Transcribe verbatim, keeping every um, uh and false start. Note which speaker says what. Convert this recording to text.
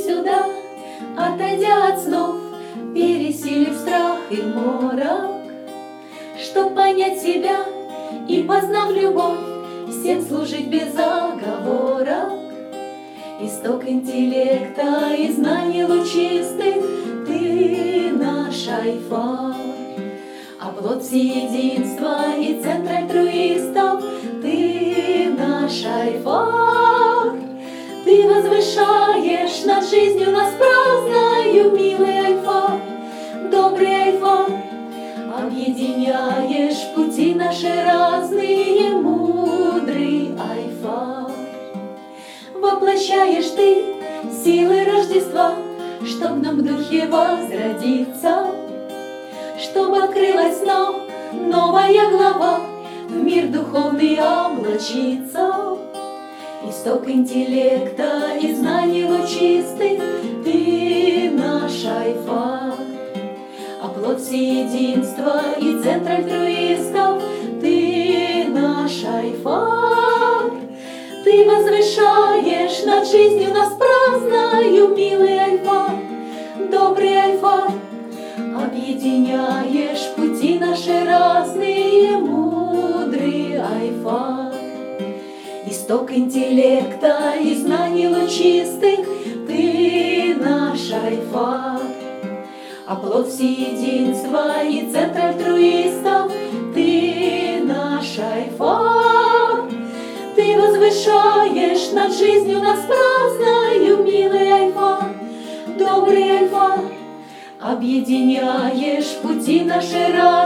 Speaker 1: сюда, отойдя от снов, пересилив страх и морок, чтоб понять себя и, познав любовь, всем служить без оговорок. Исток интеллекта и знаний лучистых — ты наш айфа. Оплот всеединства и центр альтруистов — ты наш айфа. Ты возвышаешь над жизнью нас праздною, милый айфа, добрый айфа. Объединяешь пути наши разные, мудрый айфа. Воплощаешь ты силы Рождества, чтоб нам в духе возродиться, чтоб открылась нам новая глава, в мир духовный облачиться. Исток интеллекта и знаний лучистых — ты наш айфа. Оплот всеединства и центр альтруистов — ты наш айфа. Ты возвышаешь над жизнью нас праздною, милый айфа, добрый айфа. Объединяешь пути наши разные, мудрый айфа. Исток интеллекта и знаний лучистых — ты наш айфа. Оплот всеединства и центр альтруистов — ты наш айфа. Ты возвышаешь над жизнью нас праздною, милый айфа, добрый айфа. Объединяешь пути наши разные.